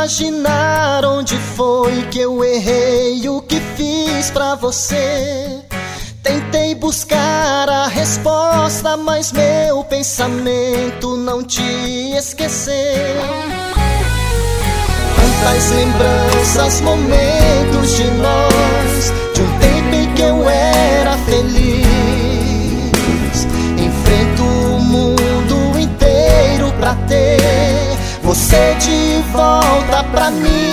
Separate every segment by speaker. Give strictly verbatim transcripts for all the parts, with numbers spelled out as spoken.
Speaker 1: imaginar onde foi que eu errei, o que fiz pra você. Tentei buscar a resposta, mas meu pensamento não te esquecer. Quantas lembranças, momentos de nós, de um tempo em que eu era feliz. Enfrento o mundo inteiro pra ter você de volta pra mim.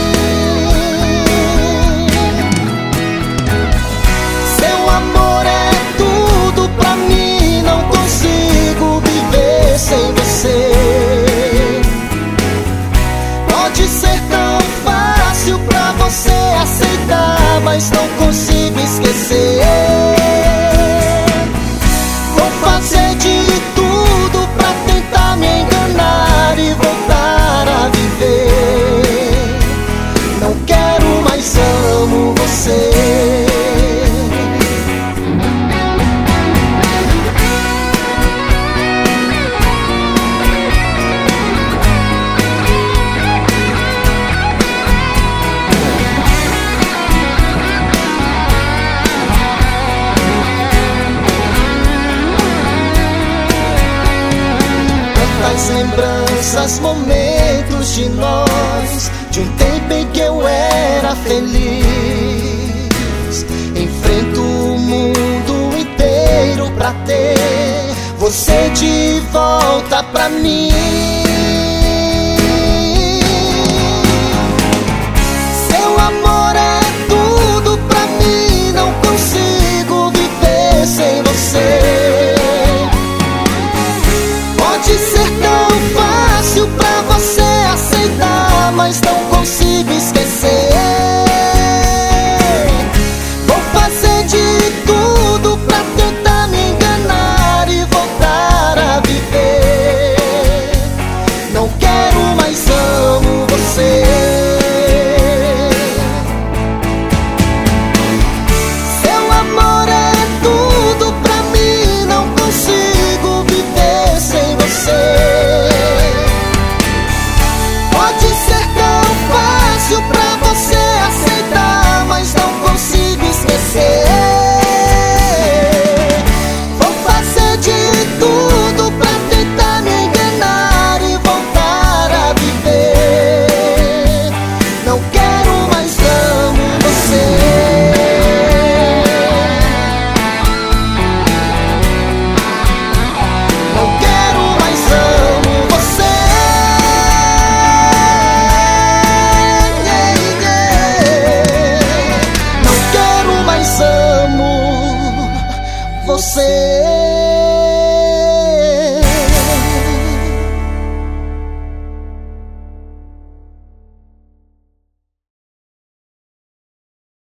Speaker 1: Seu amor é tudo pra mim, não consigo viver sem você. Pode ser tão fácil pra você aceitar, mas não consigo esquecer. Vou fazer de tudo pra tentar me enganar e voltar a viver. Não quero mais, amo você. Lembranças, momentos de nós, de um tempo em que eu era feliz. Enfrento o mundo inteiro pra ter você de volta pra mim. Seu amor é tudo pra mim, não consigo viver sem você. Pode ser tão fácil pra você aceitar, mas não consigo esquecer. Vou fazer de tudo pra tentar me enganar e voltar a viver. Não quero mais, amo você. Seu amor é tudo pra mim, não consigo viver sem você. Pode ser tão fácil pra você aceitar, mas não consigo esquecer. Vou fazer de tudo pra tentar me enganar e voltar a viver. Não quero mais, amo você. Não quero mais, amo você. Não quero mais, amo você.